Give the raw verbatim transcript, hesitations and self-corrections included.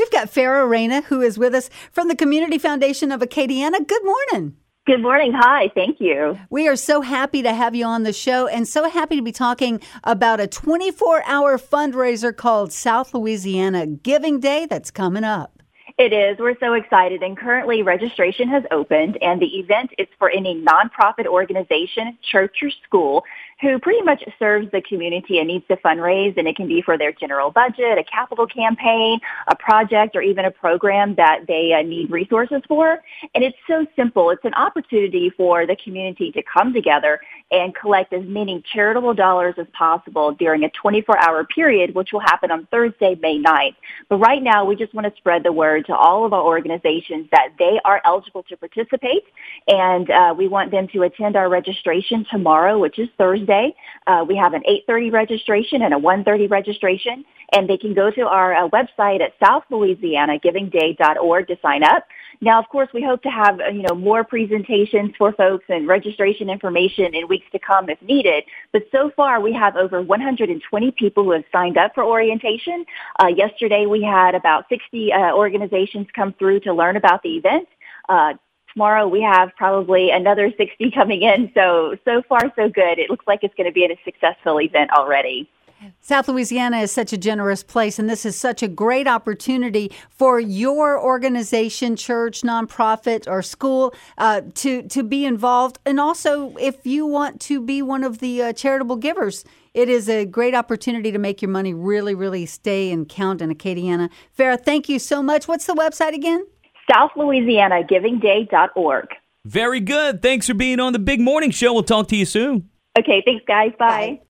We've got Farah Reyna, who is with us from the Community Foundation of Acadiana. Good morning. Good morning. Hi. Thank you. We are so happy to have you on the show and so happy to be talking about a twenty-four hour fundraiser called South Louisiana Giving Day that's coming up. It is. We're so excited. And currently registration has opened, and the event is for any nonprofit organization, church, or school who pretty much serves the community and needs to fundraise. And it can be for their general budget, a capital campaign, a project, or even a program that they uh, need resources for. And it's so simple. It's an opportunity for the community to come together and collect as many charitable dollars as possible during a twenty-four hour period, which will happen on Thursday, May ninth. But right now, we just want to spread the word to all of our organizations that they are eligible to participate, and uh, we want them to attend our registration tomorrow, which is Thursday. Uh, we have an eight thirty registration and a one thirty registration, and they can go to our uh, website at south louisiana giving day dot org to sign up. Now, of course, we hope to have, you know, more presentations for folks and registration information in weeks to come if needed. But so far, we have over one hundred twenty people who have signed up for orientation. Uh, yesterday, we had about sixty uh, organizations come through to learn about the event. Uh, tomorrow, we have probably another sixty coming in. So, so far, so good. It looks like it's going to be a successful event already. South Louisiana is such a generous place, and this is such a great opportunity for your organization, church, nonprofit, or school uh, to, to be involved. And also, if you want to be one of the uh, charitable givers, it is a great opportunity to make your money really, really stay and count in Acadiana. Farah, thank you so much. What's the website again? south louisiana giving day dot org. Very good. Thanks for being on the Big Morning Show. We'll talk to you soon. Okay, thanks, guys. Bye. Bye.